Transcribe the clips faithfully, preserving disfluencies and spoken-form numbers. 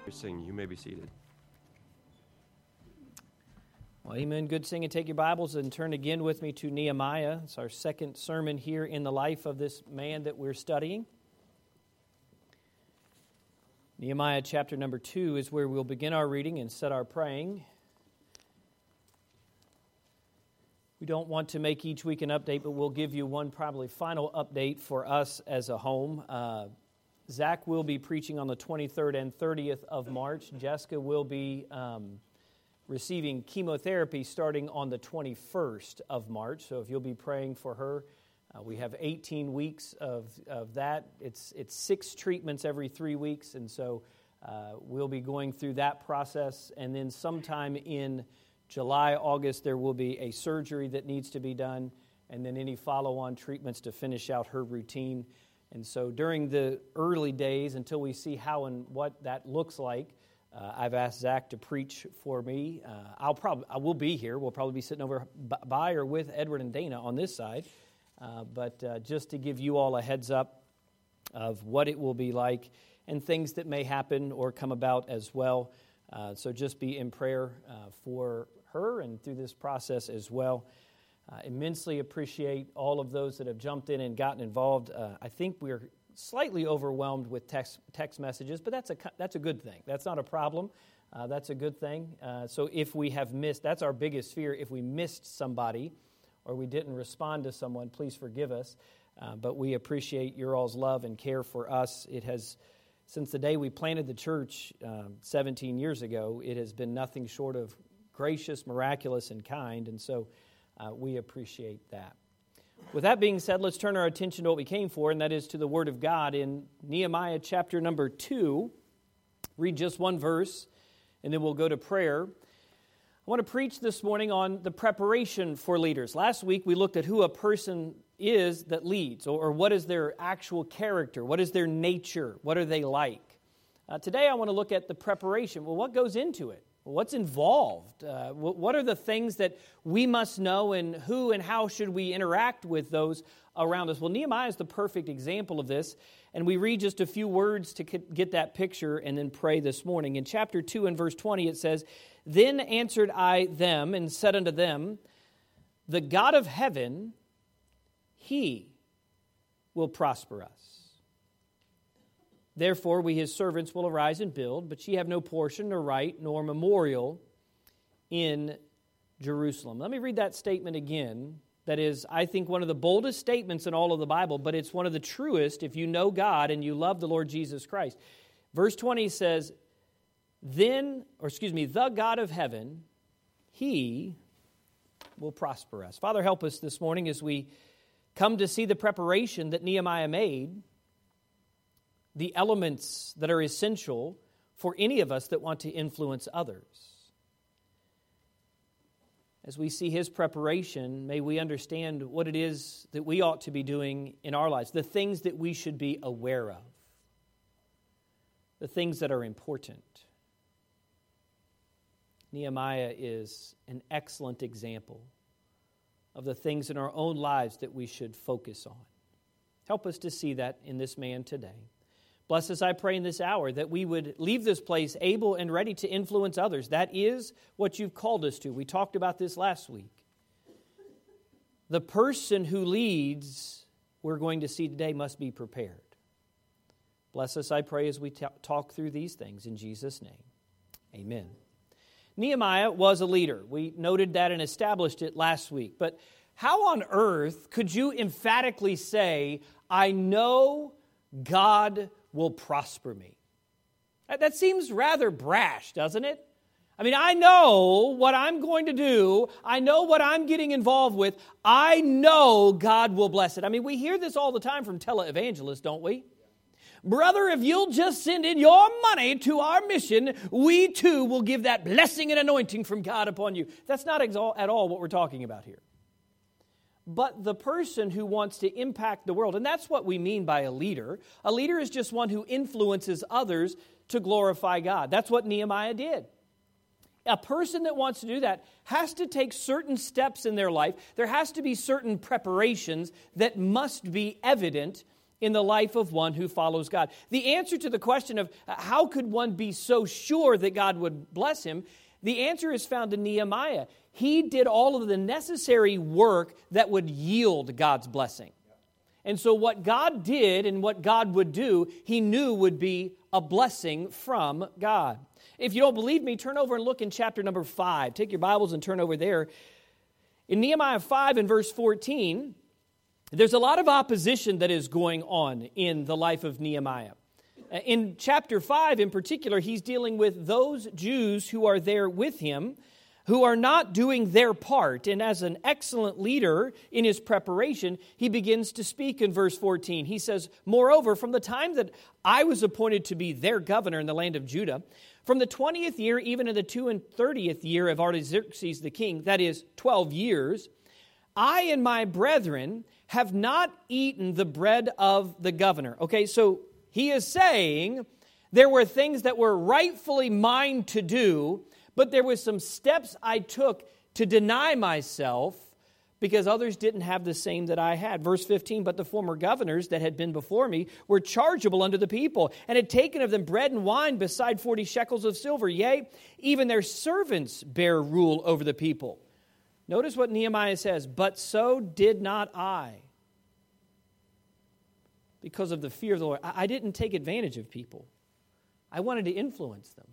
Sing. You may be seated. Well, amen. Good singing. Take your Bibles and turn again with me to Nehemiah. It's our second sermon here in the life of this man that we're studying. Nehemiah chapter number two is where we'll begin our reading and set our praying. We don't want to make each week an update, but we'll give you one probably final update for us as a home. Uh, Zach will be preaching on the twenty-third and thirtieth of March. Jessica will be um, receiving chemotherapy starting on the twenty-first of March. So if you'll be praying for her, uh, we have eighteen weeks of, of that. It's it's six treatments every three weeks, and so uh, we'll be going through that process. And then sometime in July, August, there will be a surgery that needs to be done, and then any follow-on treatments to finish out her routine. And so during the early days, until we see how and what that looks like, uh, I've asked Zach to preach for me. Uh, I'll probably I will be here. We'll probably be sitting over by or with Edward and Dana on this side. Uh, but uh, just to give you all a heads up of what it will be like and things that may happen or come about as well. Uh, so just be in prayer uh, for her and through this process as well. Uh, immensely appreciate all of those that have jumped in and gotten involved. Uh, I think we're slightly overwhelmed with text text messages, but that's a that's a good thing. That's not a problem. Uh, that's a good thing. Uh, so if we have missed, that's our biggest fear. If we missed somebody or we didn't respond to someone, please forgive us. Uh, but we appreciate your all's love and care for us. It has, since the day we planted the church um, seventeen years ago, it has been nothing short of gracious, miraculous, and kind. And so Uh, we appreciate that. With that being said, let's turn our attention to what we came for, and that is to the Word of God in Nehemiah chapter number two. Read just one verse, and then we'll go to prayer. I want to preach this morning on the preparation for leaders. Last week, we looked at who a person is that leads, or, or what is their actual character, what is their nature, what are they like. Uh, today, I want to look at the preparation. Well, what goes into it? What's involved? Uh, what are the things that we must know, and who and how should we interact with those around us? Well, Nehemiah is the perfect example of this, and we read just a few words to get that picture and then pray this morning. In chapter two and verse twenty, it says, "Then answered I them and said unto them, the God of heaven, He will prosper us. Therefore, we his servants will arise and build, but ye have no portion, nor right, nor memorial in Jerusalem." Let me read that statement again. That is, I think, one of the boldest statements in all of the Bible, but it's one of the truest if you know God and you love the Lord Jesus Christ. Verse twenty says, Then, or excuse me, the God of heaven, He will prosper us. Father, help us this morning as we come to see the preparation that Nehemiah made, the elements that are essential for any of us that want to influence others. As we see his preparation, may we understand what it is that we ought to be doing in our lives, the things that we should be aware of, the things that are important. Nehemiah is an excellent example of the things in our own lives that we should focus on. Help us to see that in this man today. Bless us, I pray, in this hour, that we would leave this place able and ready to influence others. That is what you've called us to. We talked about this last week. The person who leads, we're going to see today, must be prepared. Bless us, I pray, as we t- talk through these things. In Jesus' name, amen. Nehemiah was a leader. We noted that and established it last week. But how on earth could you emphatically say, I know God will prosper me? That seems rather brash, doesn't it? I mean, I know what I'm going to do. I know what I'm getting involved with. I know God will bless it. I mean, we hear this all the time from televangelists, don't we? Brother, if you'll just send in your money to our mission, we too will give that blessing and anointing from God upon you. That's not at all what we're talking about here. But the person who wants to impact the world, and that's what we mean by a leader. A leader is just one who influences others to glorify God. That's what Nehemiah did. A person that wants to do that has to take certain steps in their life. There has to be certain preparations that must be evident in the life of one who follows God? The answer to the question of how could one be so sure that God would bless him, the answer is found in Nehemiah. He did all of the necessary work that would yield God's blessing. And so what God did and what God would do, he knew would be a blessing from God. If you don't believe me, turn over and look in chapter number five. Take your Bibles and turn over there. In Nehemiah five and verse fourteen, there's a lot of opposition that is going on in the life of Nehemiah. In chapter five in particular, he's dealing with those Jews who are there with him, who are not doing their part. And as an excellent leader in his preparation, he begins to speak in verse fourteen. He says, "Moreover, from the time that I was appointed to be their governor in the land of Judah, from the twentieth year even to the two and thirtieth year of Artaxerxes the king, that is, twelve years, I and my brethren have not eaten the bread of the governor." Okay, so he is saying there were things that were rightfully mine to do, but there were some steps I took to deny myself because others didn't have the same that I had. Verse fifteen, "But the former governors that had been before me were chargeable unto the people, and had taken of them bread and wine beside forty shekels of silver. Yea, even their servants bear rule over the people." Notice what Nehemiah says, "But so did not I." Because of the fear of the Lord. I didn't take advantage of people. I wanted to influence them.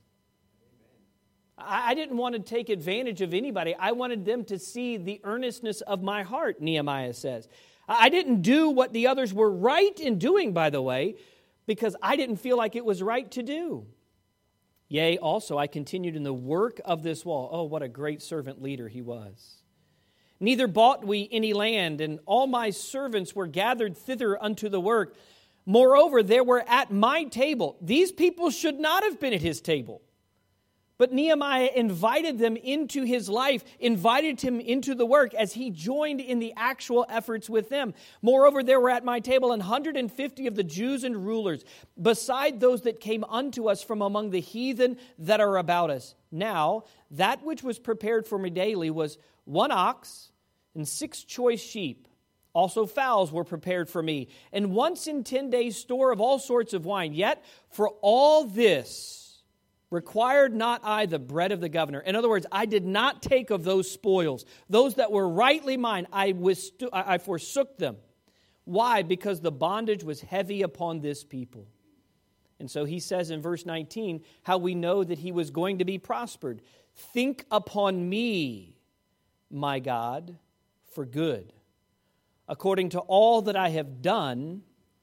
I didn't want to take advantage of anybody. I wanted them to see the earnestness of my heart, Nehemiah says. I didn't do what the others were right in doing, by the way, because I didn't feel like it was right to do. "Yea, also I continued in the work of this wall." Oh, what a great servant leader he was. "Neither bought we any land, and all my servants were gathered thither unto the work. Moreover, there were at my table." These people should not have been at his table. But Nehemiah invited them into his life, invited him into the work as he joined in the actual efforts with them. "Moreover, there were at my table an hundred and fifty of the Jews and rulers, beside those that came unto us from among the heathen that are about us. Now, that which was prepared for me daily was one ox and six choice sheep. Also fowls were prepared for me, and once in ten days store of all sorts of wine. Yet for all this required not I the bread of the governor." In other words, I did not take of those spoils. Those that were rightly mine, I, withstood, I forsook them. Why? Because the bondage was heavy upon this people. And so he says in verse nineteen how we know that he was going to be prospered. "Think upon me, my God, for good, according to all that I have done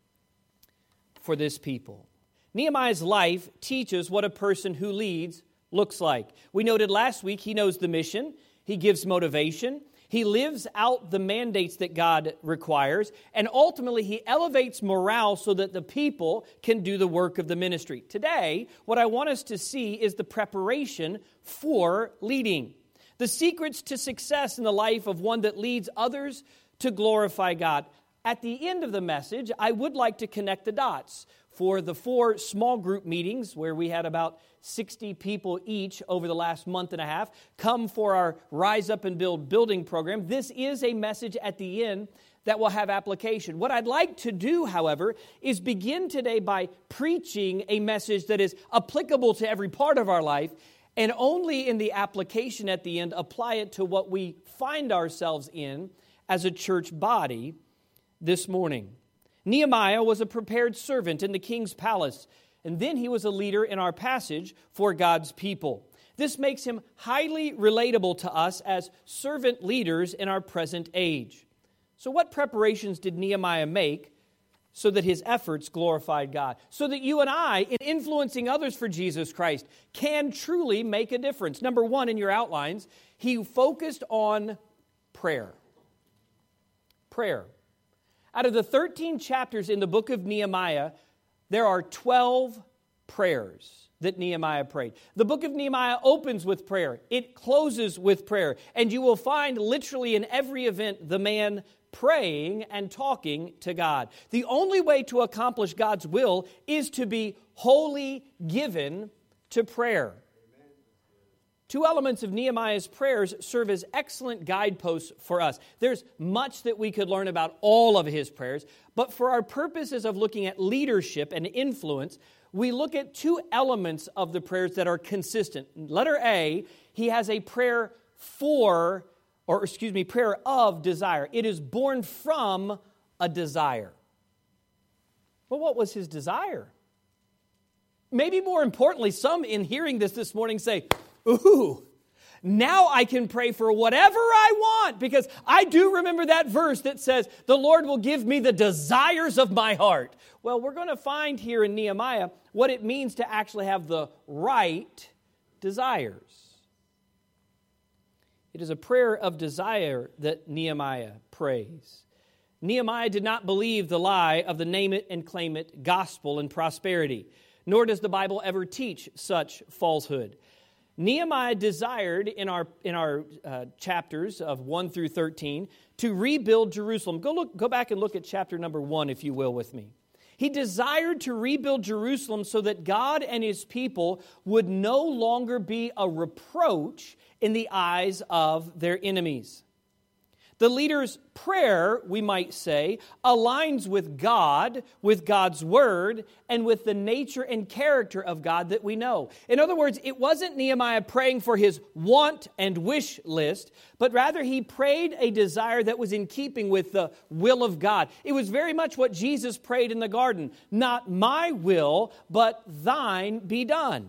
for this people." Nehemiah's life teaches what a person who leads looks like. We noted last week he knows the mission, he gives motivation, he lives out the mandates that God requires, and ultimately he elevates morale so that the people can do the work of the ministry. Today, what I want us to see is the preparation for leading. The secrets to success in the life of one that leads others to glorify God. At the end of the message, I would like to connect the dots for the four small group meetings where we had about sixty people each over the last month and a half come for our Rise Up and Build building program. This is a message at the end that will have application. What I'd like to do, however, is begin today by preaching a message that is applicable to every part of our life, and only in the application at the end apply it to what we find ourselves in as a church body this morning. Nehemiah was a prepared servant in the king's palace, and then he was a leader in our passage for God's people. This makes him highly relatable to us as servant leaders in our present age. So what preparations did Nehemiah make so that his efforts glorified God? So that you and I, in influencing others for Jesus Christ, can truly make a difference. Number one, in your outlines, he focused on prayer. Prayer. Out of the thirteen chapters in the book of Nehemiah, there are twelve prayers that Nehemiah prayed. The book of Nehemiah opens with prayer. It closes with prayer. And you will find literally in every event the man praying and talking to God. The only way to accomplish God's will is to be wholly given to prayer. Two elements of Nehemiah's prayers serve as excellent guideposts for us. There's much that we could learn about all of his prayers, but for our purposes of looking at leadership and influence, we look at two elements of the prayers that are consistent. Letter A, he has a prayer for, or excuse me, prayer of desire. It is born from a desire. Well, what was his desire? Maybe more importantly, some in hearing this this morning say, ooh, now I can pray for whatever I want, because I do remember that verse that says, the Lord will give me the desires of my heart. Well, we're going to find here in Nehemiah what it means to actually have the right desires. It is a prayer of desire that Nehemiah prays. Nehemiah did not believe the lie of the name it and claim it gospel and prosperity, nor does the Bible ever teach such falsehood. Nehemiah desired in our in our uh, chapters of one through thirteen to rebuild Jerusalem. Go look, go back and look at chapter number one, if you will, with me. He desired to rebuild Jerusalem so that God and his people would no longer be a reproach in the eyes of their enemies. The leader's prayer, we might say, aligns with God, with God's word, and with the nature and character of God that we know. In other words, it wasn't Nehemiah praying for his want and wish list, but rather he prayed a desire that was in keeping with the will of God. It was very much what Jesus prayed in the garden. Not my will, but thine be done.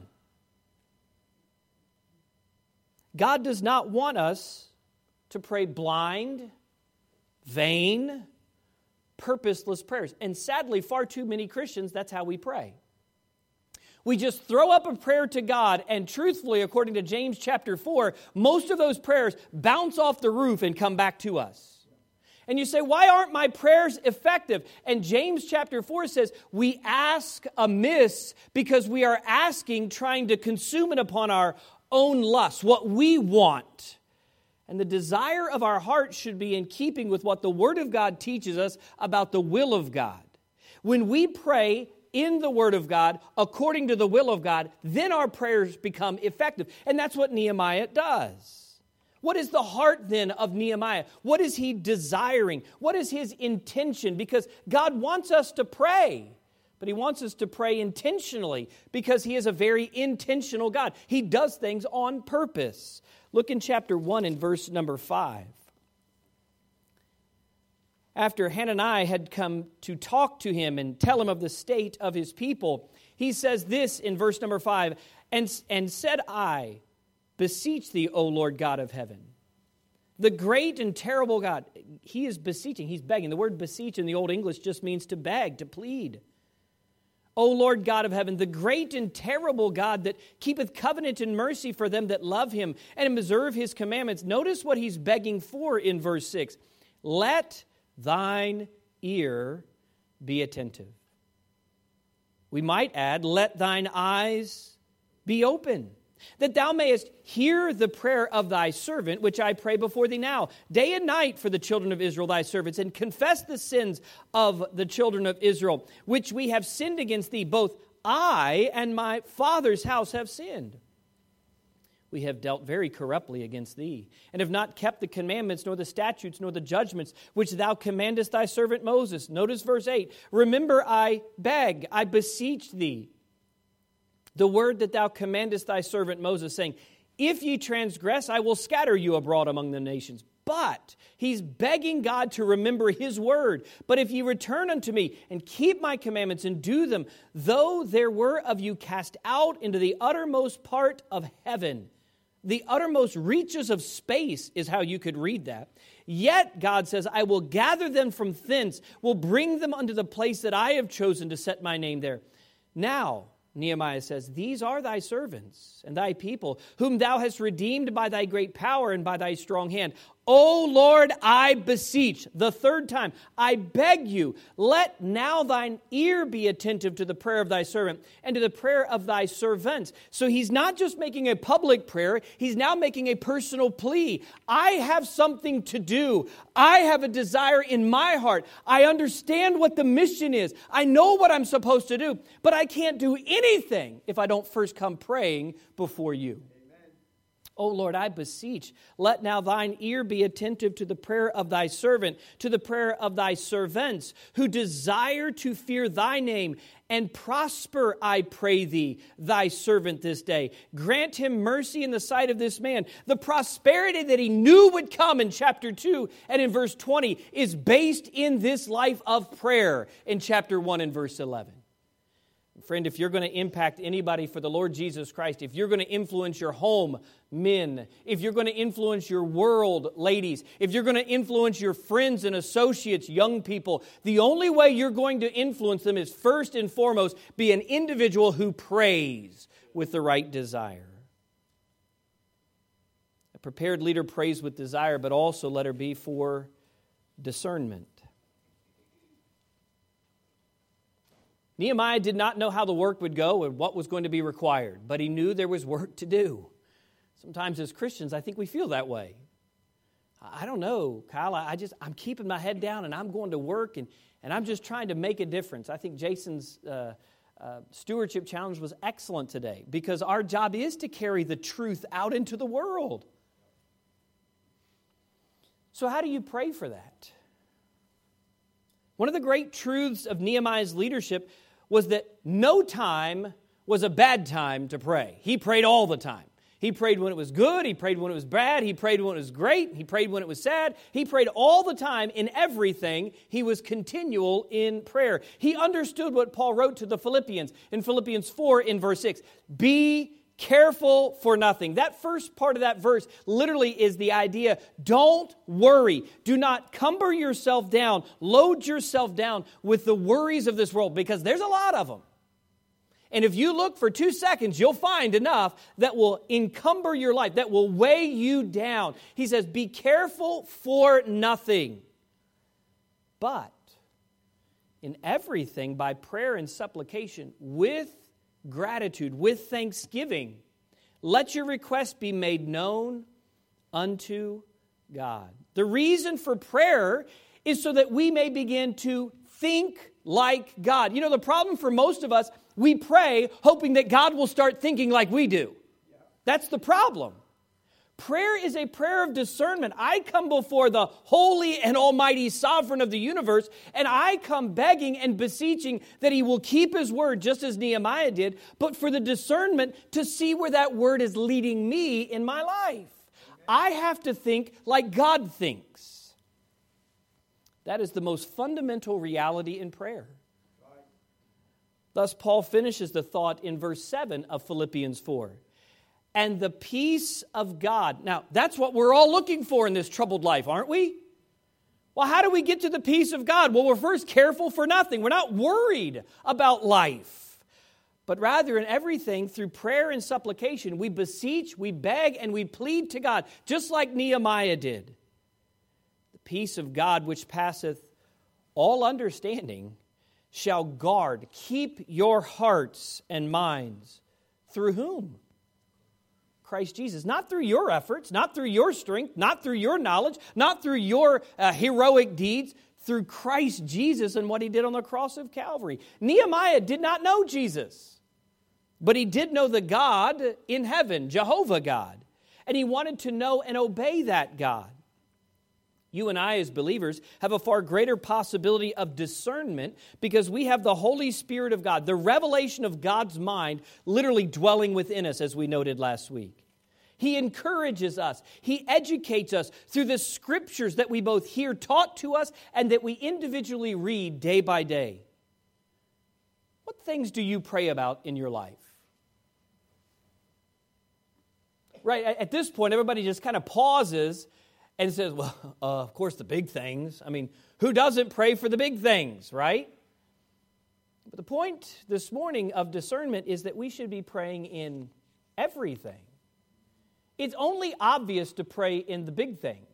God does not want us to pray blind, vain, purposeless prayers. And sadly, far too many Christians, that's how we pray. We just throw up a prayer to God, and truthfully, according to James chapter four, most of those prayers bounce off the roof and come back to us. And you say, why aren't my prayers effective? And James chapter four says, we ask amiss because we are asking, trying to consume it upon our own lust, what we want. And the desire of our heart should be in keeping with what the Word of God teaches us about the will of God. When we pray in the Word of God, according to the will of God, then our prayers become effective. And that's what Nehemiah does. What is the heart then of Nehemiah? What is he desiring? What is his intention? Because God wants us to pray, but he wants us to pray intentionally because he is a very intentional God. He does things on purpose. Look in chapter one and verse number five. After Hananiah had come to talk to him and tell him of the state of his people, he says this in verse number five, and, and said I, beseech thee, O Lord God of heaven, the great and terrible God. He is beseeching, he's begging. The word beseech in the Old English just means to beg, to plead. O Lord God of heaven, the great and terrible God that keepeth covenant and mercy for them that love him and observe his commandments. Notice what he's begging for in verse six. Let thine ear be attentive. We might add, let thine eyes be open, that thou mayest hear the prayer of thy servant, which I pray before thee now, day and night for the children of Israel, thy servants, and confess the sins of the children of Israel, which we have sinned against thee. Both I and my father's house have sinned. We have dealt very corruptly against thee, and have not kept the commandments, nor the statutes, nor the judgments, which thou commandest thy servant Moses. Notice verse eight. Remember, I beg, I beseech thee, the word that thou commandest thy servant Moses, saying, if ye transgress, I will scatter you abroad among the nations. But he's begging God to remember his word. But if ye return unto me and keep my commandments and do them, though there were of you cast out into the uttermost part of heaven, the uttermost reaches of space is how you could read that. Yet, God says, I will gather them from thence, will bring them unto the place that I have chosen to set my name there. Now, Nehemiah says, these are thy servants and thy people, whom thou hast redeemed by thy great power and by thy strong hand. O Lord, I beseech, the third time, I beg you, let now thine ear be attentive to the prayer of thy servant and to the prayer of thy servants. So he's not just making a public prayer, he's now making a personal plea. I have something to do. I have a desire in my heart. I understand what the mission is. I know what I'm supposed to do, but I can't do anything if I don't first come praying before you. O Lord, I beseech, let now thine ear be attentive to the prayer of thy servant, to the prayer of thy servants, who desire to fear thy name, and prosper, I pray thee, thy servant this day. Grant him mercy in the sight of this man. The prosperity that he knew would come in chapter two and in verse twenty is based in this life of prayer in chapter one and verse eleven. Friend, if you're going to impact anybody for the Lord Jesus Christ, if you're going to influence your home, men, if you're going to influence your world, ladies, if you're going to influence your friends and associates, young people, the only way you're going to influence them is first and foremost be an individual who prays with the right desire. A prepared leader prays with desire, but also let her be for discernment. Nehemiah did not know how the work would go and what was going to be required, but he knew there was work to do. Sometimes as Christians, I think we feel that way. I don't know, Kyle, I just, I'm keeping my head down and I'm going to work and, and I'm just trying to make a difference. I think Jason's uh, uh, stewardship challenge was excellent today because our job is to carry the truth out into the world. So how do you pray for that? One of the great truths of Nehemiah's leadership was that no time was a bad time to pray. He prayed all the time. He prayed when it was good. He prayed when it was bad. He prayed when it was great. He prayed when it was sad. He prayed all the time in everything. He was continual in prayer. He understood what Paul wrote to the Philippians in Philippians four in verse six. Be careful for nothing. That first part of that verse literally is the idea, don't worry. Do not cumber yourself down. Load yourself down with the worries of this world because there's a lot of them. And if you look for two seconds, you'll find enough that will encumber your life, that will weigh you down. He says, be careful for nothing. But in everything, by prayer and supplication, with gratitude, with thanksgiving, let your requests be made known unto God. The reason for prayer is so that we may begin to think like God. You know, the problem for most of us, we pray hoping that God will start thinking like we do. That's the problem. Prayer is a prayer of discernment. I come before the holy and almighty sovereign of the universe, and I come begging and beseeching that He will keep His word, just as Nehemiah did, but for the discernment to see where that word is leading me in my life. I have to think like God thinks. That is the most fundamental reality in prayer. Thus, Paul finishes the thought in verse seven of Philippians four. And the peace of God. Now, that's what we're all looking for in this troubled life, aren't we? Well, how do we get to the peace of God? Well, we're first careful for nothing. We're not worried about life. But rather, in everything, through prayer and supplication, we beseech, we beg, and we plead to God, just like Nehemiah did. The peace of God, which passeth all understanding, shall guard, keep your hearts and minds. Through whom? Christ Jesus. Not through your efforts, not through your strength, not through your knowledge, not through your uh, heroic deeds, through Christ Jesus and what He did on the cross of Calvary. Nehemiah did not know Jesus, but he did know the God in heaven, Jehovah God, and he wanted to know and obey that God. You and I as believers have a far greater possibility of discernment because we have the Holy Spirit of God, the revelation of God's mind literally dwelling within us, as we noted last week. He encourages us. He educates us through the scriptures that we both hear taught to us and that we individually read day by day. What things do you pray about in your life? Right, at this point, everybody just kind of pauses and says, well, uh, of course, the big things. I mean, who doesn't pray for the big things, right? But the point this morning of discernment is that we should be praying in everything. It's only obvious to pray in the big things.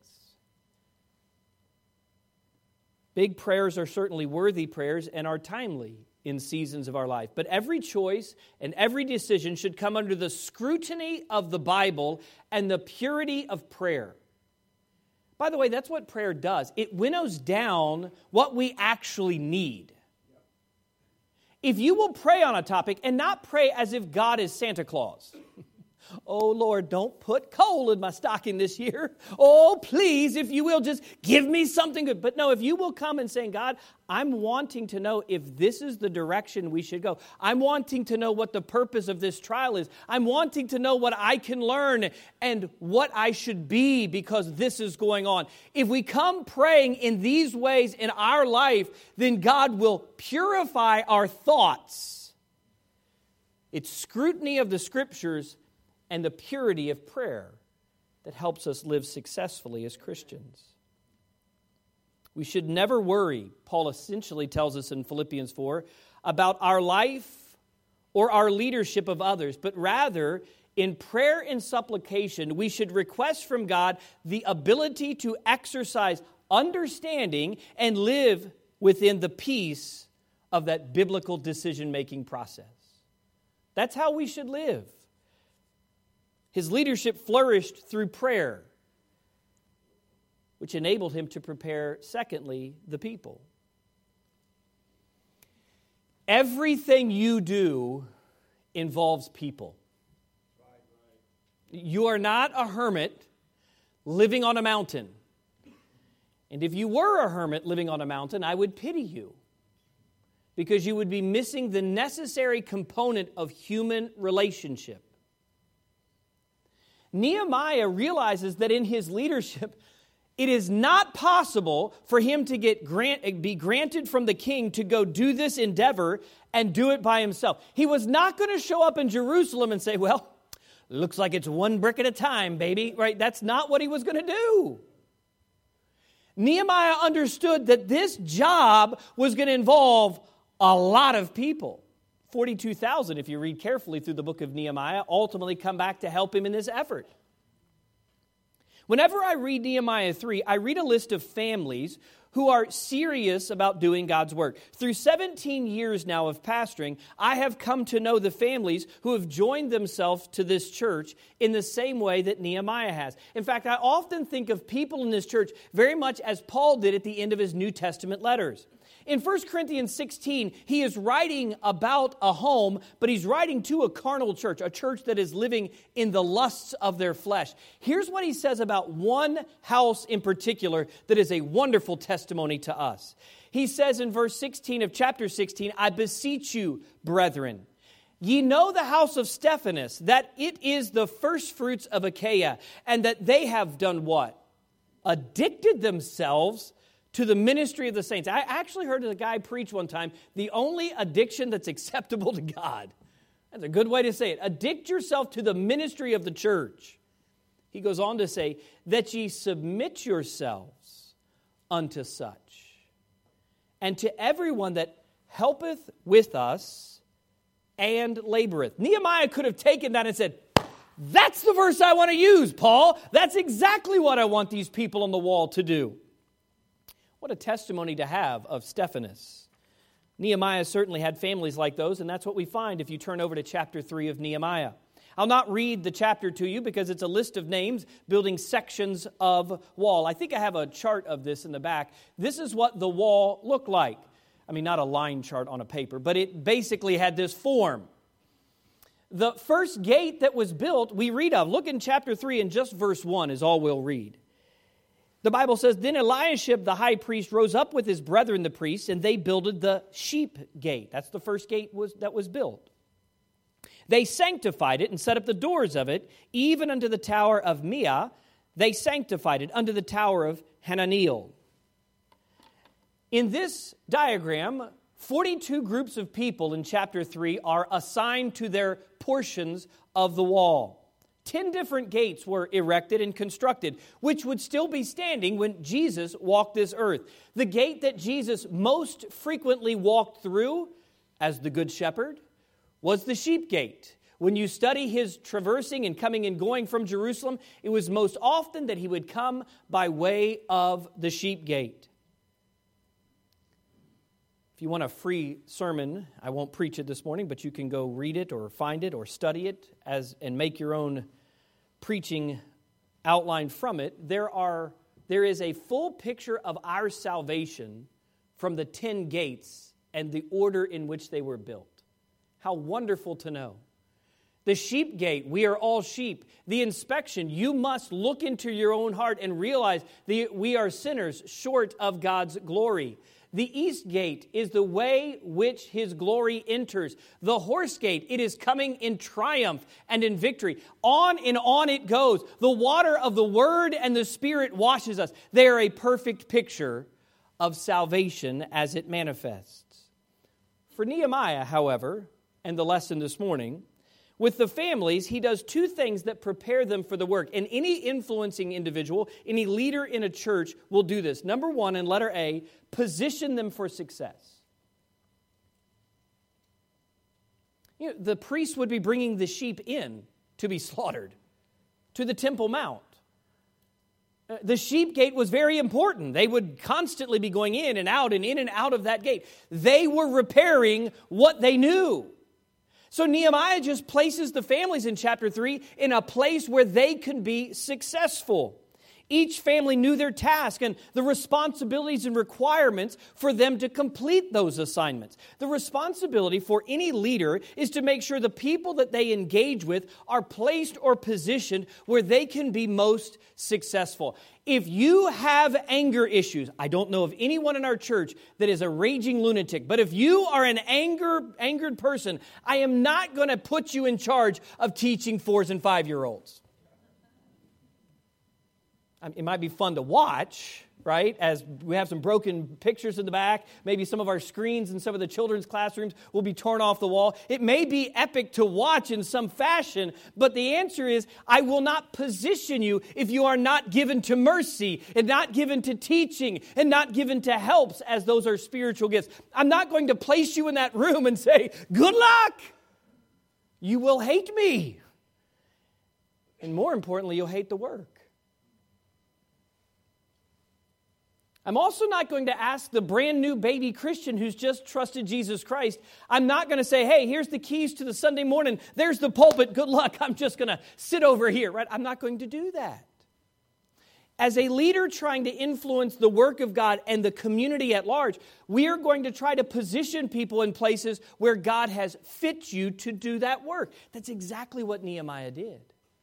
Big prayers are certainly worthy prayers and are timely in seasons of our life. But every choice and every decision should come under the scrutiny of the Bible and the purity of prayer. By the way, that's what prayer does. It winnows down what we actually need. If you will pray on a topic and not pray as if God is Santa Claus, Oh, Lord, don't put coal in my stocking this year. Oh, please, if you will, just give me something good. But no, if you will come and say, God, I'm wanting to know if this is the direction we should go. I'm wanting to know what the purpose of this trial is. I'm wanting to know what I can learn and what I should be because this is going on. If we come praying in these ways in our life, then God will purify our thoughts. It's scrutiny of the Scriptures and the purity of prayer that helps us live successfully as Christians. We should never worry, Paul essentially tells us in Philippians four, about our life or our leadership of others, but rather, in prayer and supplication, we should request from God the ability to exercise understanding and live within the peace of that biblical decision-making process. That's how we should live. His leadership flourished through prayer, which enabled him to prepare, secondly, the people. Everything you do involves people. You are not a hermit living on a mountain. And if you were a hermit living on a mountain, I would pity you, because you would be missing the necessary component of human relationship. Nehemiah realizes that in his leadership, it is not possible for him to get grant, be granted from the king to go do this endeavor and do it by himself. He was not going to show up in Jerusalem and say, well, looks like it's one brick at a time, baby. Right? That's not what he was going to do. Nehemiah understood that this job was going to involve a lot of people. forty-two thousand, if you read carefully through the book of Nehemiah, ultimately come back to help him in this effort. Whenever I read Nehemiah three, I read a list of families who are serious about doing God's work. Through seventeen years now of pastoring, I have come to know the families who have joined themselves to this church in the same way that Nehemiah has. In fact, I often think of people in this church very much as Paul did at the end of his New Testament letters. In First Corinthians sixteen, he is writing about a home, but he's writing to a carnal church, a church that is living in the lusts of their flesh. Here's what he says about one house in particular that is a wonderful testimony to us. He says in verse sixteen of chapter sixteen, I beseech you, brethren, ye know the house of Stephanas, that it is the firstfruits of Achaia, and that they have done what? Addicted themselves to the ministry of the saints. I actually heard a guy preach one time, the only addiction that's acceptable to God. That's a good way to say it. Addict yourself to the ministry of the church. He goes on to say, that ye submit yourselves unto such, and to everyone that helpeth with us and laboreth. Nehemiah could have taken that and said, that's the verse I want to use, Paul. That's exactly what I want these people on the wall to do. What a testimony to have of Stephanas. Nehemiah certainly had families like those, and that's what we find if you turn over to chapter three of Nehemiah. I'll not read the chapter to you because it's a list of names building sections of wall. I think I have a chart of this in the back. This is what the wall looked like. I mean, not a line chart on a paper, but it basically had this form. The first gate that was built, we read of. Look in chapter three and just verse one is all we'll read. The Bible says, then Eliashib the high priest rose up with his brethren the priests, and they builded the sheep gate. That's the first gate was, that was built. They sanctified it and set up the doors of it, even unto the tower of Meah. They sanctified it unto the tower of Hananiel. In this diagram, forty-two groups of people in chapter three are assigned to their portions of the wall. Ten different gates were erected and constructed, which would still be standing when Jesus walked this earth. The gate that Jesus most frequently walked through as the Good Shepherd was the sheep gate. When you study his traversing and coming and going from Jerusalem, it was most often that he would come by way of the sheep gate. If you want a free sermon, I won't preach it this morning, but you can go read it or find it or study it as and make your own preaching outline from it. There are there is a full picture of our salvation from the ten gates and the order in which they were built. How wonderful to know The sheep gate, we are all sheep. The inspection, you must look into your own heart and realize that we are sinners short of God's glory. The east gate is the way which His glory enters. The horse gate, it is coming in triumph and in victory. On and on it goes. The water of the Word and the Spirit washes us. They are a perfect picture of salvation as it manifests. For Nehemiah, however, and the lesson this morning, with the families, he does two things that prepare them for the work. And any influencing individual, any leader in a church will do this. Number one, in letter A, position them for success. You know, the priests would be bringing the sheep in to be slaughtered to the Temple Mount. The sheep gate was very important. They would constantly be going in and out and in and out of that gate. They were repairing what they knew. So Nehemiah just places the families in chapter three in a place where they could be successful. Each family knew their task and the responsibilities and requirements for them to complete those assignments. The responsibility for any leader is to make sure the people that they engage with are placed or positioned where they can be most successful. If you have anger issues, I don't know of anyone in our church that is a raging lunatic, but if you are an anger, angered person, I am not going to put you in charge of teaching fours and five-year-olds. It might be fun to watch, right, as we have some broken pictures in the back. Maybe some of our screens in some of the children's classrooms will be torn off the wall. It may be epic to watch in some fashion, but the answer is, I will not position you if you are not given to mercy and not given to teaching and not given to helps, as those are spiritual gifts. I'm not going to place you in that room and say, good luck. You will hate me. And more importantly, you'll hate the work. I'm also not going to ask the brand new baby Christian who's just trusted Jesus Christ. I'm not going to say, hey, here's the keys to the Sunday morning. There's the pulpit. Good luck. I'm just going to sit over here, right? I'm not going to do that. As a leader trying to influence the work of God and the community at large, we are going to try to position people in places where God has fit you to do that work. That's exactly what Nehemiah did.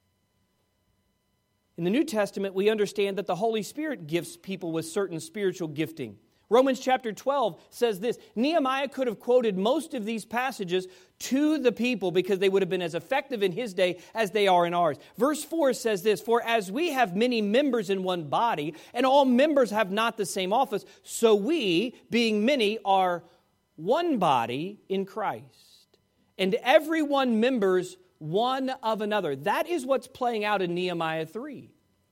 In the New Testament, we understand that the Holy Spirit gives people with certain spiritual gifting. Romans chapter twelve says this. Nehemiah could have quoted most of these passages to the people because they would have been as effective in his day as they are in ours. Verse four says this, for as we have many members in one body, and all members have not the same office, so we, being many, are one body in Christ, and everyone members one of another. That is what's playing out in Nehemiah three.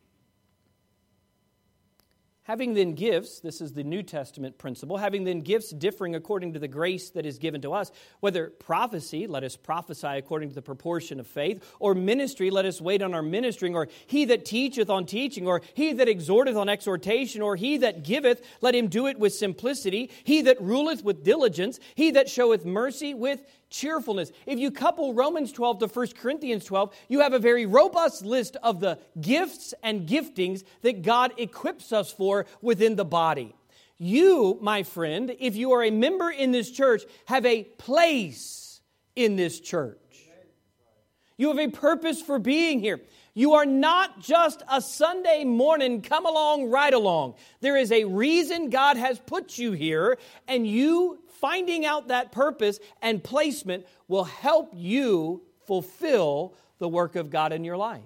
Having then gifts, this is the New Testament principle, having then gifts differing according to the grace that is given to us, whether prophecy, let us prophesy according to the proportion of faith, or ministry, let us wait on our ministering, or he that teacheth on teaching, or he that exhorteth on exhortation, or he that giveth, let him do it with simplicity, he that ruleth with diligence, he that showeth mercy with cheerfulness. If you couple Romans twelve to First Corinthians twelve, you have a very robust list of the gifts and giftings that God equips us for within the body. You, my friend, if you are a member in this church, have a place in this church. You have a purpose for being here. You are not just a Sunday morning, come along, ride along. There is a reason God has put you here, and you finding out that purpose and placement will help you fulfill the work of God in your life.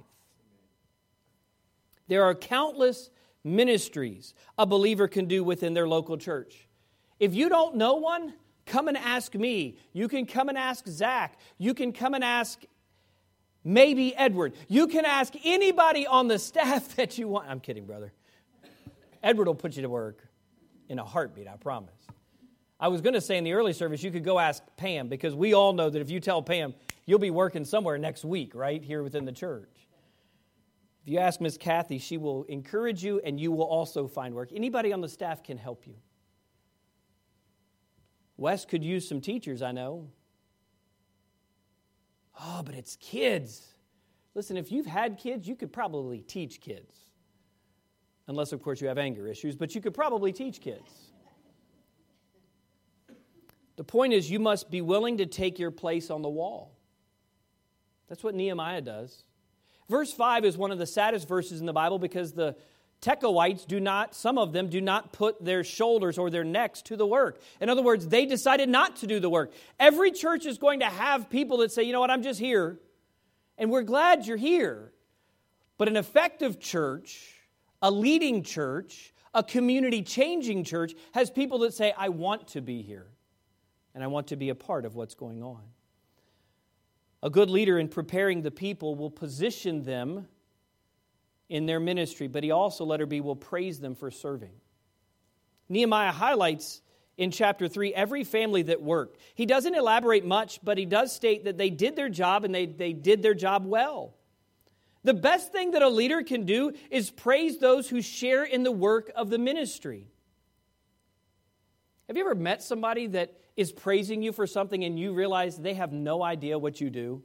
There are countless ministries a believer can do within their local church. If you don't know one, come and ask me. You can come and ask Zach. You can come and ask maybe Edward. You can ask anybody on the staff that you want. I'm kidding, brother. Edward will put you to work in a heartbeat, I promise. I was going to say in the early service, you could go ask Pam, because we all know that if you tell Pam, you'll be working somewhere next week, right, here within the church. If you ask Miss Kathy, she will encourage you, and you will also find work. Anybody on the staff can help you. Wes could use some teachers, I know. Oh, but it's kids. Listen, if you've had kids, you could probably teach kids. Unless, of course, you have anger issues, but you could probably teach kids. The point is, you must be willing to take your place on the wall. That's what Nehemiah does. Verse five is one of the saddest verses in the Bible because the Tekoites do not, some of them do not put their shoulders or their necks to the work. In other words, they decided not to do the work. Every church is going to have people that say, you know what, I'm just here, and we're glad you're here. But an effective church, a leading church, a community-changing church has people that say, I want to be here, and I want to be a part of what's going on. A good leader in preparing the people will position them in their ministry, but he also, let her be, will praise them for serving. Nehemiah highlights in chapter three every family that worked. He doesn't elaborate much, but he does state that they did their job and they, they did their job well. The best thing that a leader can do is praise those who share in the work of the ministry. Have you ever met somebody that is praising you for something and you realize they have no idea what you do?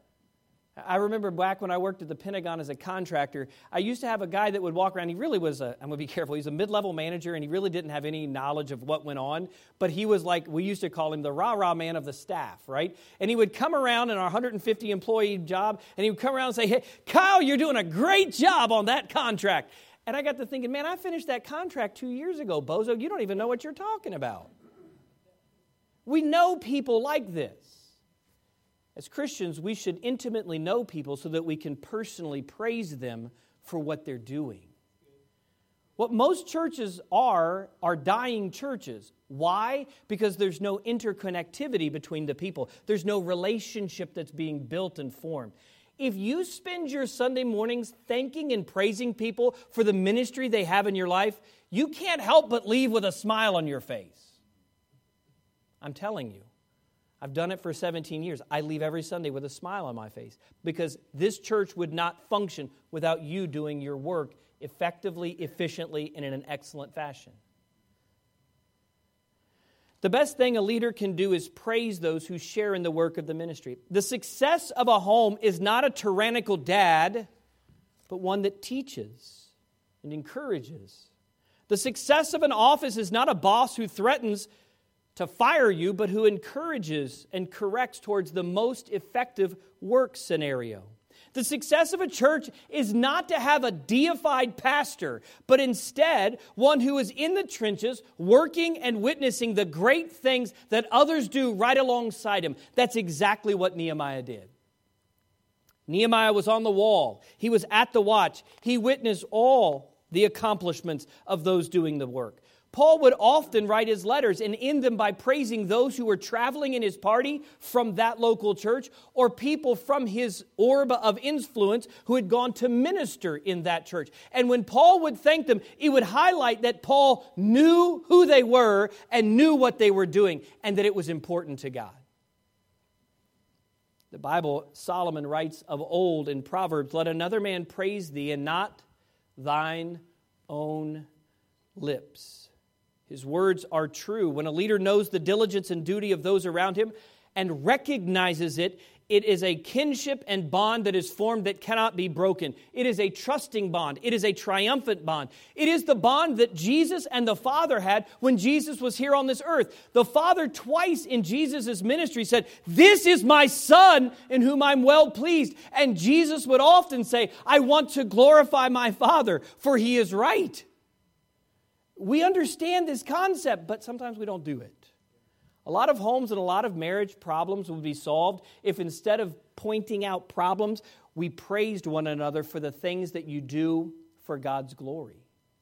I remember back when I worked at the Pentagon as a contractor, I used to have a guy that would walk around. He really was a, I'm going to be careful, he's a mid-level manager, and he really didn't have any knowledge of what went on. But he was like, we used to call him the rah-rah man of the staff, right? And he would come around in our one hundred fifty employee job, and he would come around and say, hey, Kyle, you're doing a great job on that contract. And I got to thinking, man, I finished that contract two years ago, bozo. You don't even know what you're talking about. We know people like this. As Christians, we should intimately know people so that we can personally praise them for what they're doing. What most churches are, are dying churches. Why? Because there's no interconnectivity between the people. There's no relationship that's being built and formed. If you spend your Sunday mornings thanking and praising people for the ministry they have in your life, you can't help but leave with a smile on your face. I'm telling you. I've done it for seventeen years. I leave every Sunday with a smile on my face because this church would not function without you doing your work effectively, efficiently, and in an excellent fashion. The best thing a leader can do is praise those who share in the work of the ministry. The success of a home is not a tyrannical dad, but one that teaches and encourages. The success of an office is not a boss who threatens to fire you, but who encourages and corrects towards the most effective work scenario. The success of a church is not to have a deified pastor, but instead one who is in the trenches working and witnessing the great things that others do right alongside him. That's exactly what Nehemiah did. Nehemiah was on the wall. He was at the watch. He witnessed all the accomplishments of those doing the work. Paul would often write his letters and end them by praising those who were traveling in his party from that local church or people from his orb of influence who had gone to minister in that church. And when Paul would thank them, it would highlight that Paul knew who they were and knew what they were doing and that it was important to God. The Bible, Solomon writes of old in Proverbs, let another man praise thee and not thine own lips. His words are true. When a leader knows the diligence and duty of those around him and recognizes it, it is a kinship and bond that is formed that cannot be broken. It is a trusting bond. It is a triumphant bond. It is the bond that Jesus and the Father had when Jesus was here on this earth. The Father twice in Jesus' ministry said, this is my Son in whom I'm well pleased. And Jesus would often say, I want to glorify my Father, for He is right. We understand this concept, but sometimes we don't do it. A lot of homes and a lot of marriage problems would be solved if instead of pointing out problems, we praised one another for the things that you do for God's glory.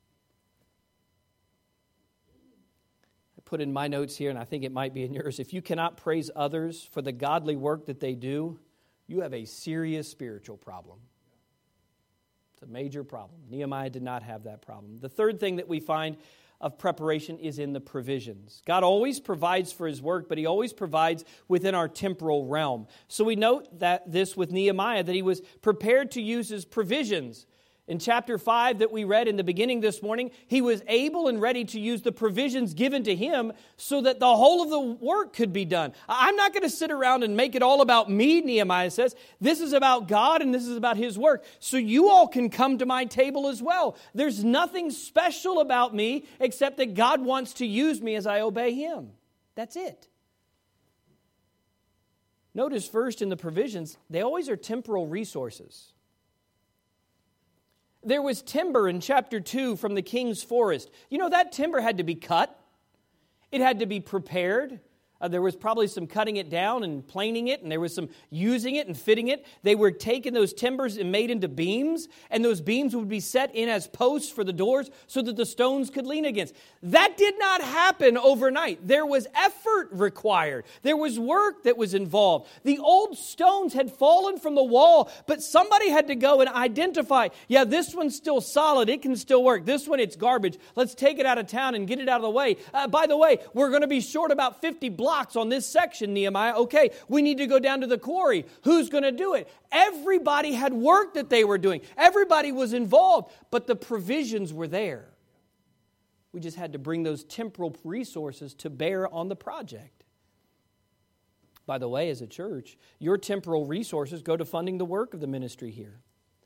I put in my notes here, and I think it might be in yours, if you cannot praise others for the godly work that they do, you have a serious spiritual problem. It's a major problem. Nehemiah did not have that problem. The third thing that we find of preparation is in the provisions. God always provides for His work, but He always provides within our temporal realm. So we note that this with Nehemiah, that he was prepared to use his provisions. In chapter five that we read in the beginning this morning, he was able and ready to use the provisions given to him so that the whole of the work could be done. I'm not going to sit around and make it all about me, Nehemiah says. This is about God and this is about His work. So you all can come to my table as well. There's nothing special about me except that God wants to use me as I obey Him. That's it. Notice first in the provisions, they always are temporal resources. There was timber in chapter two from the king's forest. You know, that timber had to be cut. It had to be prepared. Uh, there was probably some cutting it down and planing it, and there was some using it and fitting it. They were taking those timbers and made into beams, and those beams would be set in as posts for the doors so that the stones could lean against. That did not happen overnight. There was effort required. There was work that was involved. The old stones had fallen from the wall, but somebody had to go and identify, yeah, this one's still solid. It can still work. This one, it's garbage. Let's take it out of town and get it out of the way. Uh, by the way, we're going to be short about fifty blocks. Blocks on this section, Nehemiah. Okay, we need to go down to the quarry. Who's going to do it? Everybody had work that they were doing. Everybody was involved, but the provisions were there. We just had to bring those temporal resources to bear on the project. By the way, as a church, your temporal resources go to funding the work of the ministry here.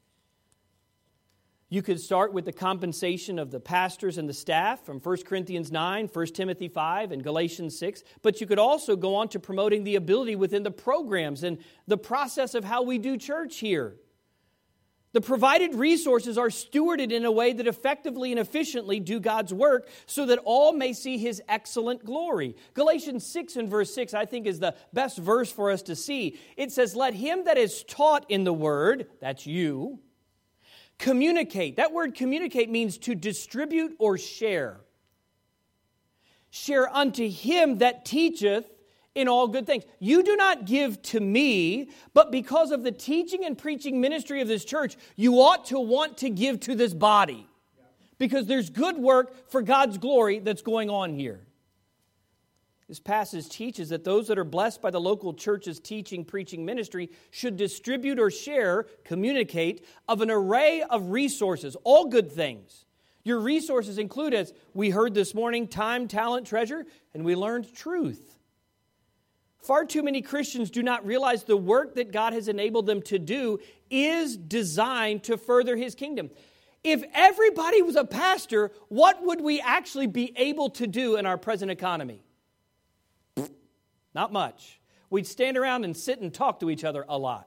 You could start with the compensation of the pastors and the staff from First Corinthians nine, First Timothy five, and Galatians six. But you could also go on to promoting the ability within the programs and the process of how we do church here. The provided resources are stewarded in a way that effectively and efficiently do God's work so that all may see His excellent glory. Galatians six and verse six, I think, is the best verse for us to see. It says, "Let him that is taught in the word," that's you, communicate. That word communicate means to distribute or share. Share unto him that teacheth in all good things. You do not give to me, but because of the teaching and preaching ministry of this church, you ought to want to give to this body. Because there's good work for God's glory that's going on here. This passage teaches that those that are blessed by the local church's teaching, preaching ministry should distribute or share, communicate, of an array of resources, all good things. Your resources include, as we heard this morning, time, talent, treasure, and we learned truth. Far too many Christians do not realize the work that God has enabled them to do is designed to further His kingdom. If everybody was a pastor, what would we actually be able to do in our present economy? Not much. We'd stand around and sit and talk to each other a lot.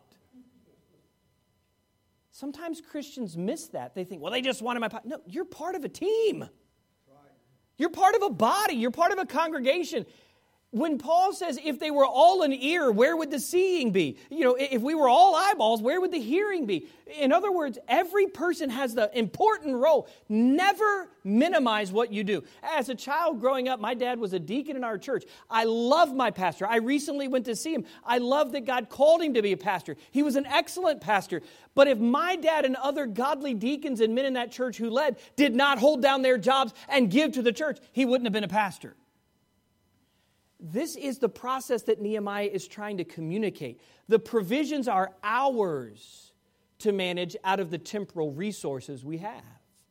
Sometimes Christians miss that. They think, well, they just wanted my... No, you're part of a team. You're part of a body. You're part of a congregation. When Paul says, if they were all an ear, where would the seeing be? You know, if we were all eyeballs, where would the hearing be? In other words, every person has the important role. Never minimize what you do. As a child growing up, my dad was a deacon in our church. I love my pastor. I recently went to see him. I love that God called him to be a pastor. He was an excellent pastor. But if my dad and other godly deacons and men in that church who led did not hold down their jobs and give to the church, he wouldn't have been a pastor. This is the process that Nehemiah is trying to communicate. The provisions are ours to manage out of the temporal resources we have.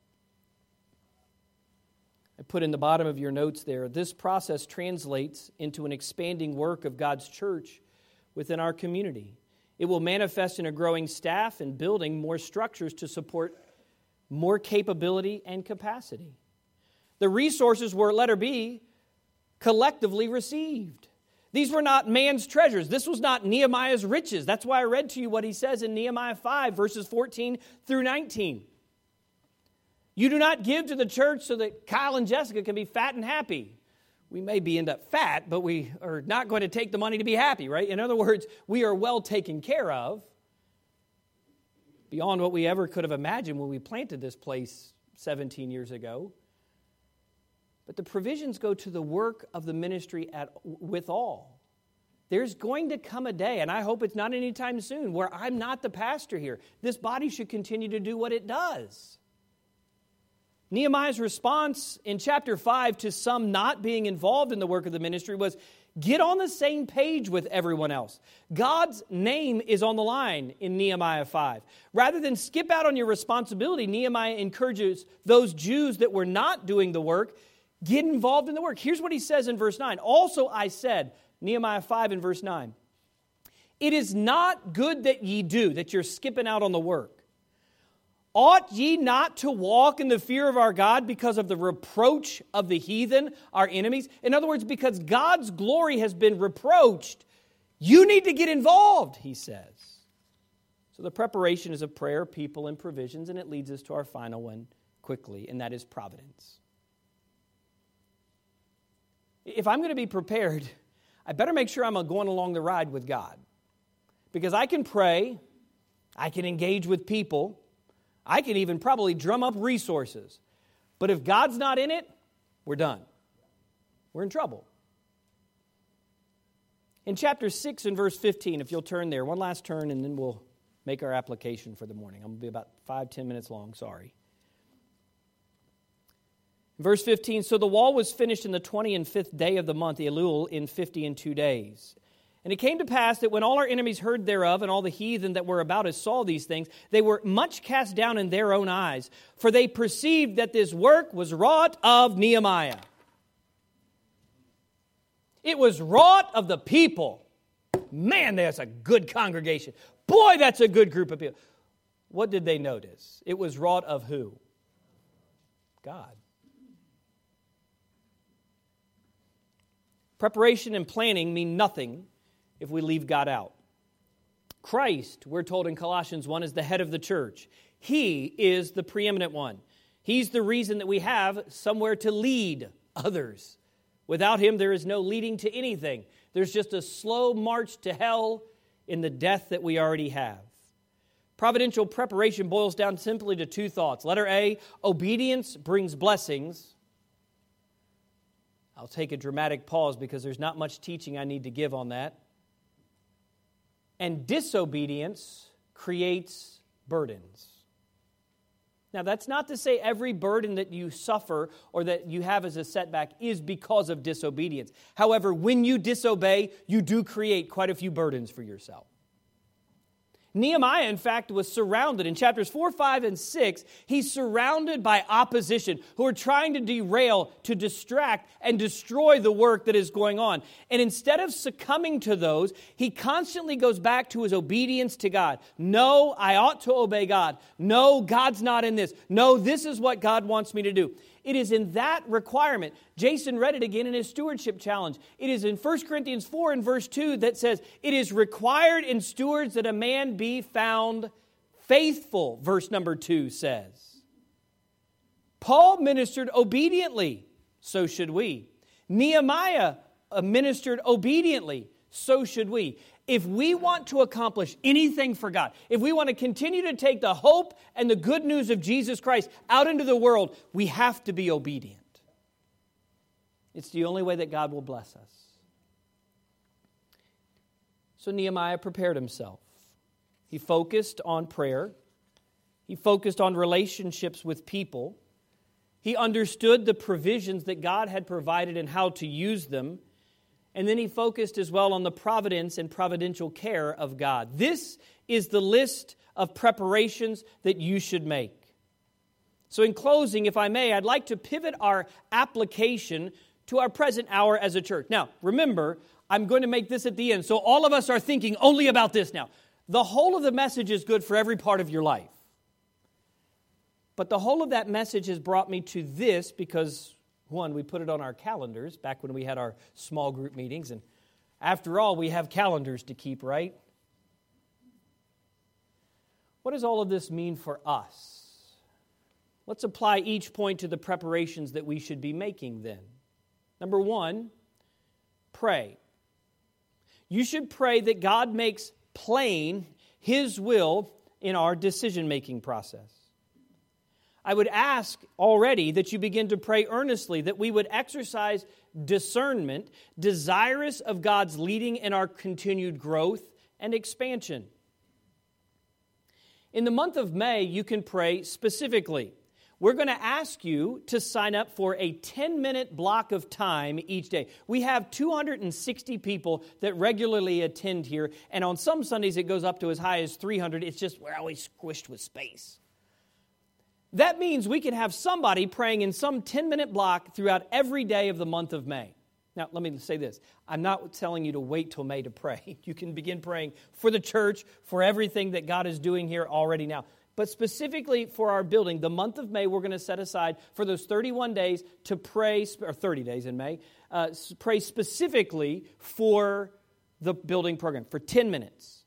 I put in the bottom of your notes there, this process translates into an expanding work of God's church within our community. It will manifest in a growing staff and building more structures to support more capability and capacity. The resources were, letter B, collectively received. These were not man's treasures. This was not Nehemiah's riches. That's why I read to you what he says in Nehemiah five, verses fourteen through nineteen. You do not give to the church so that Kyle and Jessica can be fat and happy. We may be end up fat, but we are not going to take the money to be happy, right? In other words, we are well taken care of beyond what we ever could have imagined when we planted this place seventeen years ago. But the provisions go to the work of the ministry at with all. There's going to come a day, and I hope it's not anytime soon, where I'm not the pastor here. This body should continue to do what it does. Nehemiah's response in chapter five to some not being involved in the work of the ministry was, get on the same page with everyone else. God's name is on the line in Nehemiah five. Rather than skip out on your responsibility, Nehemiah encourages those Jews that were not doing the work, get involved in the work. Here's what he says in verse nine. Also I said, Nehemiah five and verse nine, it is not good that ye do, that you're skipping out on the work. Ought ye not to walk in the fear of our God because of the reproach of the heathen, our enemies? In other words, because God's glory has been reproached, You need to get involved, he says. So the preparation is of prayer, people, and provisions, and it leads us to our final one quickly, and that is providence. If I'm going to be prepared, I better make sure I'm going along the ride with God. Because I can pray, I can engage with people, I can even probably drum up resources. But if God's not in it, we're done. We're in trouble. In chapter six and verse fifteen, if you'll turn there, one last turn and then we'll make our application for the morning. I'm going to be about five, ten minutes long, sorry. Verse fifteen, so the wall was finished in the twentieth and fifth day of the month, Elul, in fifty and two days. And it came to pass that when all our enemies heard thereof, and all the heathen that were about us saw these things, they were much cast down in their own eyes, for they perceived that this work was wrought of Nehemiah. It was wrought of the people. Man, that's a good congregation. Boy, that's a good group of people. What did they notice? It was wrought of who? God. Preparation and planning mean nothing if we leave God out. Christ, we're told in Colossians one, is the head of the church. He is the preeminent one. He's the reason that we have somewhere to lead others. Without him, there is no leading to anything. There's just a slow march to hell in the death that we already have. Providential preparation boils down simply to two thoughts. Letter A, obedience brings blessings. I'll take a dramatic pause because there's not much teaching I need to give on that. And disobedience creates burdens. Now, that's not to say every burden that you suffer or that you have as a setback is because of disobedience. However, when you disobey, you do create quite a few burdens for yourself. Nehemiah, in fact, was surrounded. In chapters four, five, and six, he's surrounded by opposition who are trying to derail, to distract, and destroy the work that is going on. And instead of succumbing to those, he constantly goes back to his obedience to God. No, I ought to obey God. No, God's not in this. No, this is what God wants me to do. It is in that requirement. Jason read it again in his stewardship challenge. It is in First Corinthians four and verse two that says, it is required in stewards that a man be found faithful, verse number two says. Paul ministered obediently, so should we. Nehemiah ministered obediently, so should we. If we want to accomplish anything for God, if we want to continue to take the hope and the good news of Jesus Christ out into the world, we have to be obedient. It's the only way that God will bless us. So Nehemiah prepared himself. He focused on prayer. He focused on relationships with people. He understood the provisions that God had provided and how to use them. And then he focused as well on the providence and providential care of God. This is the list of preparations that you should make. So in closing, if I may, I'd like to pivot our application to our present hour as a church. Now, remember, I'm going to make this at the end, so all of us are thinking only about this now. The whole of the message is good for every part of your life. But the whole of that message has brought me to this because, one, we put it on our calendars back when we had our small group meetings. And after all, we have calendars to keep, right? What does all of this mean for us? Let's apply each point to the preparations that we should be making then. Number one, pray. You should pray that God makes plain His will in our decision-making process. I would ask already that you begin to pray earnestly that we would exercise discernment, desirous of God's leading in our continued growth and expansion. In the month of May, you can pray specifically. We're going to ask you to sign up for a ten-minute block of time each day. We have two hundred sixty people that regularly attend here, and on some Sundays it goes up to as high as three hundred. It's just we're always squished with space. That means we can have somebody praying in some ten-minute block throughout every day of the month of May. Now, let me say this. I'm not telling you to wait till May to pray. You can begin praying for the church, for everything that God is doing here already now. But specifically for our building, the month of May, we're going to set aside for those thirty-one days to pray, or thirty days in May, uh, pray specifically for the building program for ten minutes.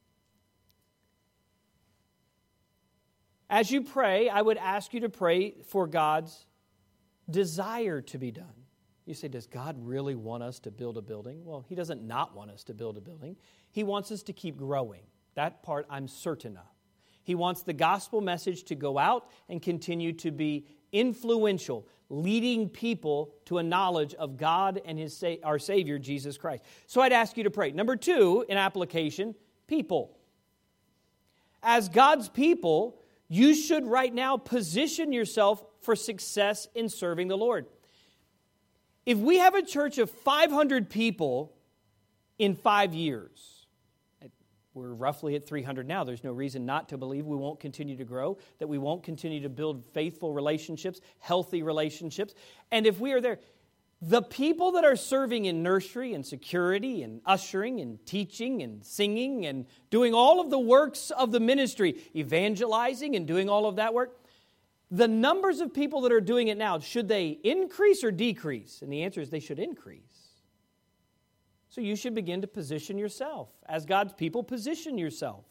As you pray, I would ask you to pray for God's desire to be done. You say, does God really want us to build a building? Well, He doesn't not want us to build a building. He wants us to keep growing. That part I'm certain of. He wants the gospel message to go out and continue to be influential, leading people to a knowledge of God and His our Savior, Jesus Christ. So I'd ask you to pray. Number two, in application, people. As God's people, you should right now position yourself for success in serving the Lord. If we have a church of five hundred people in five years, we're roughly at three hundred now. There's no reason not to believe we won't continue to grow, that we won't continue to build faithful relationships, healthy relationships. And if we are there, the people that are serving in nursery and security and ushering and teaching and singing and doing all of the works of the ministry, evangelizing and doing all of that work, the numbers of people that are doing it now, should they increase or decrease? And the answer is they should increase. So you should begin to position yourself. As God's people, position yourself.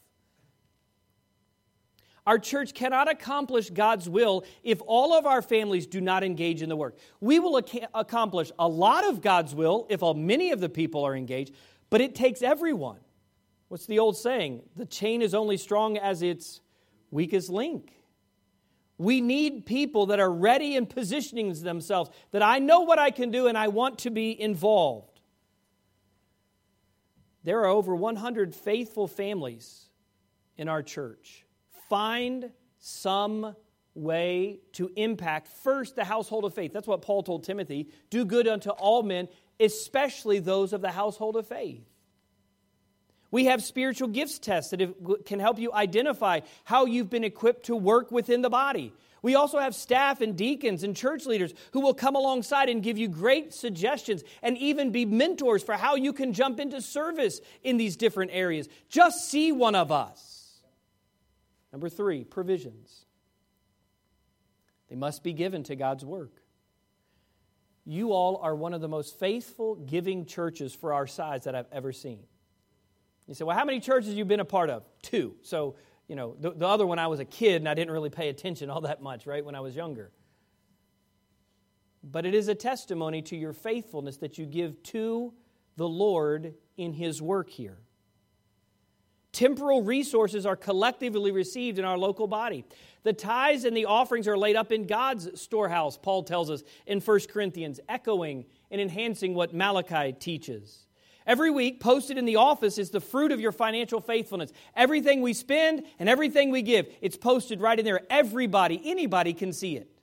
Our church cannot accomplish God's will if all of our families do not engage in the work. We will ac- accomplish a lot of God's will if many of the people are engaged, but it takes everyone. What's the old saying? The chain is only strong as its weakest link. We need people that are ready and positioning themselves, that I know what I can do and I want to be involved. There are over one hundred faithful families in our church. Find some way to impact first the household of faith. That's what Paul told Timothy. Do good unto all men, especially those of the household of faith. We have spiritual gifts tests that can help you identify how you've been equipped to work within the body. We also have staff and deacons and church leaders who will come alongside and give you great suggestions and even be mentors for how you can jump into service in these different areas. Just see one of us. Number three, provisions. They must be given to God's work. You all are one of the most faithful giving churches for our size that I've ever seen. You say, well, how many churches have you been a part of? Two. So, you know, the, the other one I was a kid and I didn't really pay attention all that much, right, when I was younger. But it is a testimony to your faithfulness that you give to the Lord in His work here. Temporal resources are collectively received in our local body. The tithes and the offerings are laid up in God's storehouse, Paul tells us in First Corinthians, echoing and enhancing what Malachi teaches. Every week, posted in the office is the fruit of your financial faithfulness. Everything we spend and everything we give, it's posted right in there. Everybody, anybody can see it.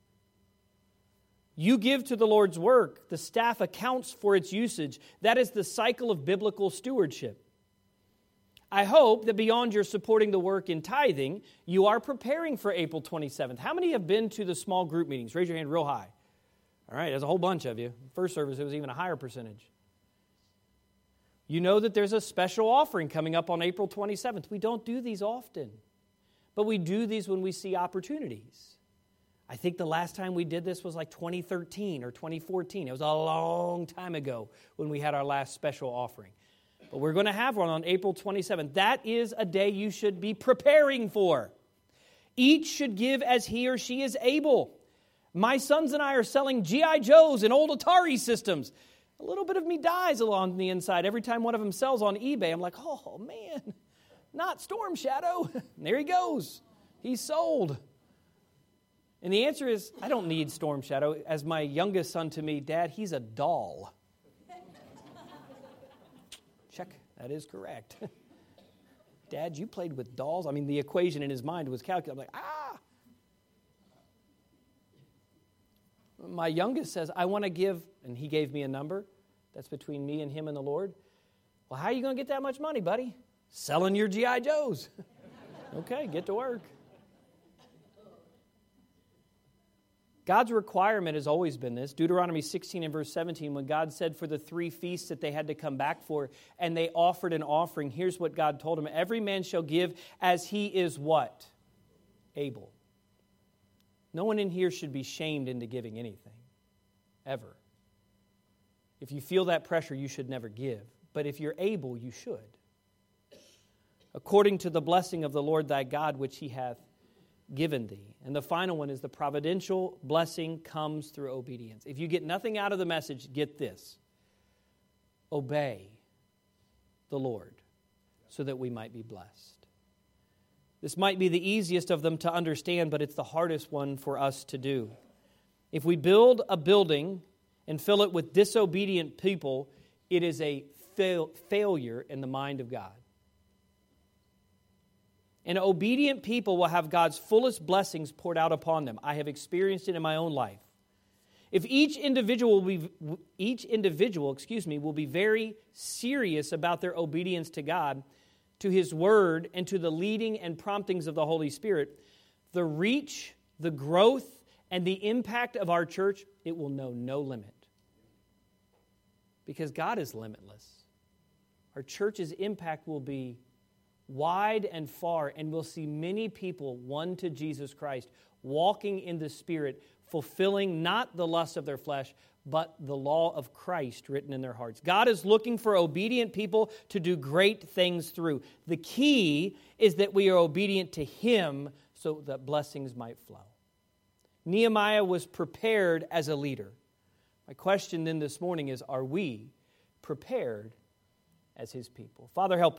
You give to the Lord's work. The staff accounts for its usage. That is the cycle of biblical stewardship. I hope that beyond your supporting the work in tithing, you are preparing for April twenty-seventh. How many have been to the small group meetings? Raise your hand real high. All right, there's a whole bunch of you. First service, it was even a higher percentage. You know that there's a special offering coming up on April twenty-seventh. We don't do these often, but we do these when we see opportunities. I think the last time we did this was like twenty thirteen or twenty fourteen. It was a long time ago when we had our last special offering. But we're going to have one on April twenty-seventh. That is a day you should be preparing for. Each should give as he or she is able. My sons and I are selling G I Joes and old Atari systems. A little bit of me dies along the inside. Every time one of them sells on eBay, I'm like, oh, man, not Storm Shadow. There he goes. He's sold. And the answer is, I don't need Storm Shadow. As my youngest son to me, Dad, he's a doll. Check. That is correct. Dad, you played with dolls? I mean, the equation in his mind was calculated. I'm like, ah. My youngest says, I want to give, and he gave me a number. That's between me and him and the Lord. Well, how are you going to get that much money, buddy? Selling your G I Joes. Okay, get to work. God's requirement has always been this. Deuteronomy sixteen and verse seventeen, when God said for the three feasts that they had to come back for, and they offered an offering, here's what God told them. Every man shall give as he is what? Able. No one in here should be shamed into giving anything, ever. If you feel that pressure, you should never give. but if you're able, you should. According to the blessing of the Lord thy God, which he hath given thee. And the final one is the providential blessing comes through obedience. If you get nothing out of the message, get this. Obey the Lord so that we might be blessed. This might be the easiest of them to understand, but it's the hardest one for us to do. If we build a building and fill it with disobedient people, it is a fail- failure in the mind of God. And obedient people will have God's fullest blessings poured out upon them. I have experienced it in my own life. If each individual will be, each individual, excuse me, will be very serious about their obedience to God, to His Word, and to the leading and promptings of the Holy Spirit, the reach, the growth, and the impact of our church, it will know no limit. Because God is limitless. Our church's impact will be wide and far, and we'll see many people won to Jesus Christ, walking in the Spirit, fulfilling not the lust of their flesh, but the law of Christ written in their hearts. God is looking for obedient people to do great things through. The key is that we are obedient to Him so that blessings might flow. Nehemiah was prepared as a leader. My question then this morning is, are we prepared as His people? Father, help